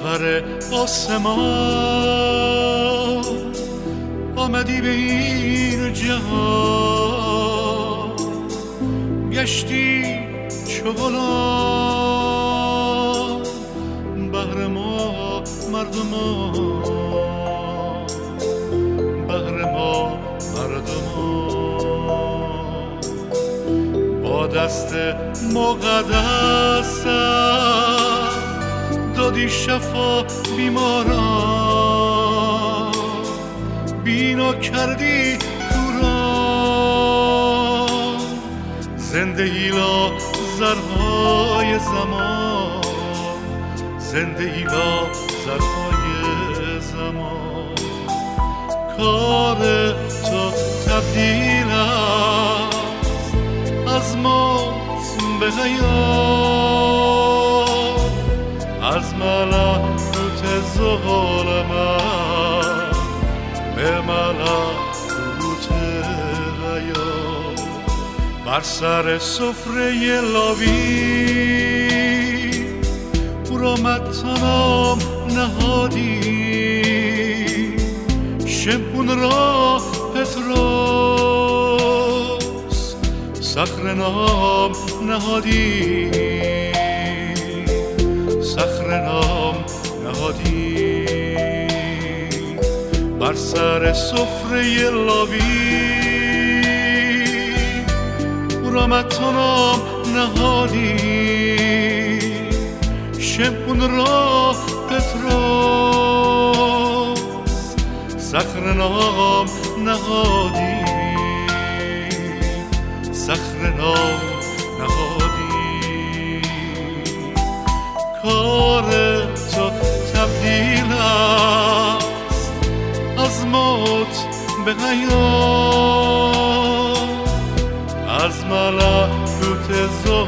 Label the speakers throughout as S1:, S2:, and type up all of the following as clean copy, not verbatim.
S1: گوهر آسمان آمدی به این جهان، گشتی چو غلام بهر ما مردمان، بهر ما مردمان. با دست مقدست دادی شفا بیماران، بینا کردی کوران، زندگی لا زرهای زمان، زندگی لا زرهای زمان. کار تو تبدیل است از موت به حیات، از ملکوت ظلمت به ملکوت حیات. بر سر سفره لاوی برآمد تا نام نهادی، شمعون را پتروس صخره نام نهادی، صخره نام نهادی. بر سر سفره لاوی برآمد تا نام نهادی، شمعون را پتروس صخره نام نهادی، صخره نام نهادی. کار تو تبدیل است از موت به حیات، از ملکوت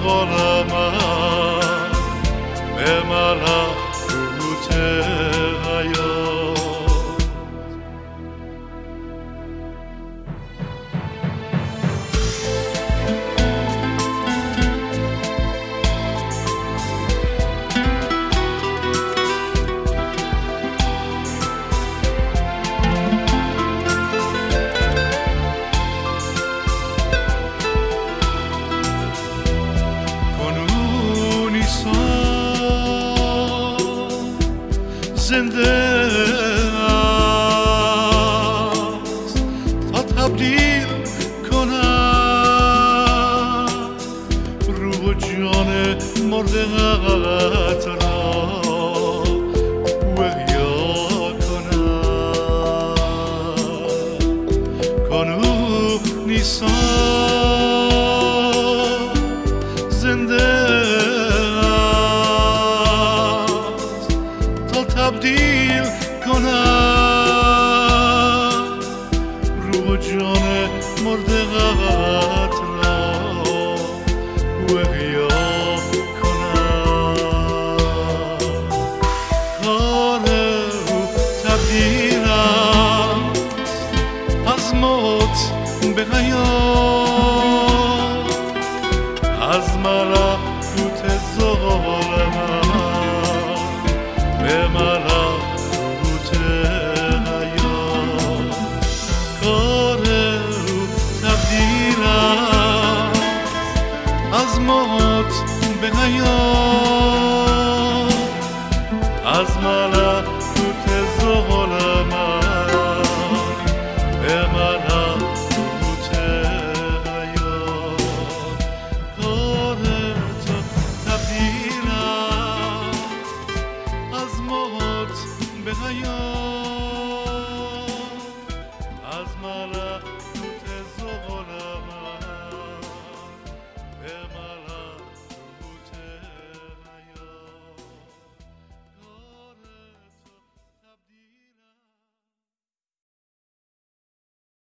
S1: ظلمت به ملکوت حیات. زنده است تا تبدیل کند روح و جان مرده حقیقت را احیا کند. کنون نیسان زنده تبدیل کنم روح و جان مرده غت را احیا کنم. کار او تبدیل است از موت به حیات، از ملکوت ظلمت به ملکوت حیات. کار او تبدیل است از موت به حیات، از ملکوت ظلمت